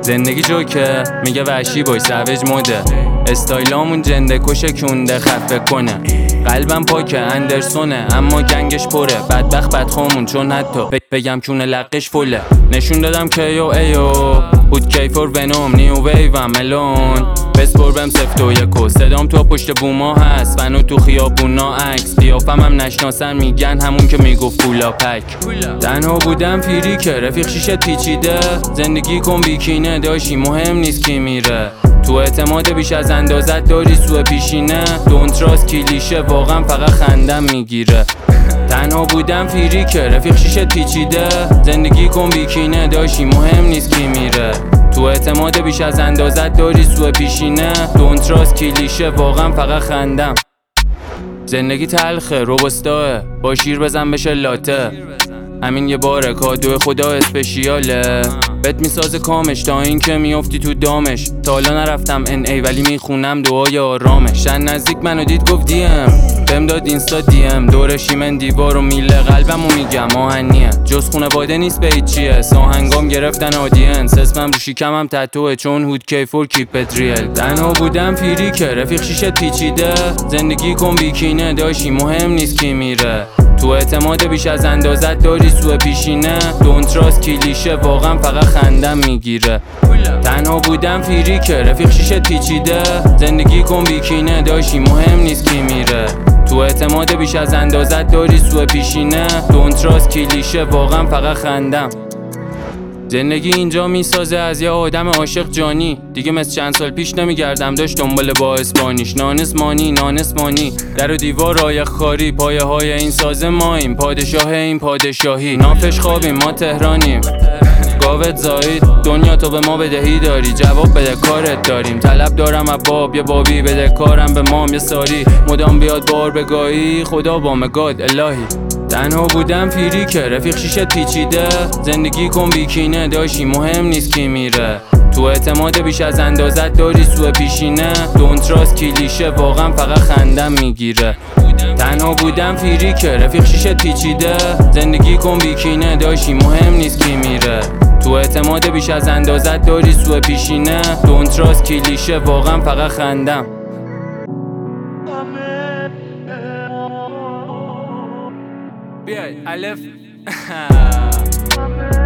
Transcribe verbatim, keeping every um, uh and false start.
زندگی جوکه میگه وحشی باش سوج موده، استایلامون جنده کشه کونده خفه کنه. قلبم پاکه اندرسونه اما گنگش پره، بدبخت بدخوامون چون حتی بگم کونه لقش فله. نشون دادم که یو ایو بود کیفور ونوم نیو ویوم ملون بسپر بهم سفت و یکو. صدام تو پشت بوما هست فنو تو خیابونا عکس، قیافم هم نشناسن میگن همون که میگفت پولا پک. تنها بودم پیری که رفیق شیشه پیچیده، زندگی کن بیکینه داشی مهم نیست کی میره. تو اعتماد بیش از اندازت داری سوء پیشینه، دونتراس کلیشه واقعا فقط خندم میگیره. تنها بودم فیری که رفیق شیشه پیچیده، زندگی کن بیکینه داشی مهم نیست کی میره. تو اعتماد بیش از اندازت داری سوء پیشینه، دونتراس کلیشه واقعا فقط خندم. زندگی تلخه روبستاه با شیر بزن بشه لاته، همین یه باره کادو خدا اسپشیاله. بهت میسازه کامش تا این که میافتی تو دامش. تا حالا نرفتم ان ای ولی میخونم دعای آرامش. شن نزدیک منو دید گفت دی ام بهم داد اینستا دی ام، دورشی من دیوار و میله قلبمو میگم آهنیه، جز خونه باده نیست به هیچیه. ساهنگام گرفتن آدینس، اسمم رو شیکمم تتوه چون هود کیفور کیپت ریل. تنها بودم فیری که رفیق شیشه پیچیده، زندگی کن بیکینه داشی مهم نیست کی میره. تو اعتماد بیش از اندازت داری سوء پیشینه، دونتراس کلیشه واقعا فقط خندم میگیره. تنها بودم فیری که رفیق شیشه پیچیده، زندگی کن بیکینه داشی مهم نیست کی میره. تو اعتماد بیش از اندازت داری سوء پیشینه، دونتراس کلیشه واقعا فقط خندم. زندگی اینجا میسازه از یه آدم عاشق جانی، دیگه مثل چند سال پیش نمیگردم داشت دنبال با اسپانیش. نانس مانی نانس مانی در و دیوار رایخ خاری، پایه های این سازه ماییم پادشاه این پادشاهی. نافش خوابیم ما تهرانیم گاوت زاید، دنیا تو به ما بدهی داری جواب بده کارت داریم. طلب دارم از باب یه بابی بده کارم به مام یه ساری، مدام بیاد بار بگاهی خدا با مگاد الهی. تنها بودم فیری که رفیق شیشه پیچیده، زندگی کن بیکینه داشی مهم نیست کی میره. تو اعتماد بیش از اندازت داری سوء پیشینه، دونتراس کلیشه واقعا فقط خندم میگیره. تنها بودم فیری که رفیق شیشه پیچیده، زندگی کن بیکینه داشی مهم نیست کی میره. تو اعتماد بیش از اندازت داری سوء پیشینه، دونتراس کلیشه واقعا فقط خندم. بیای الف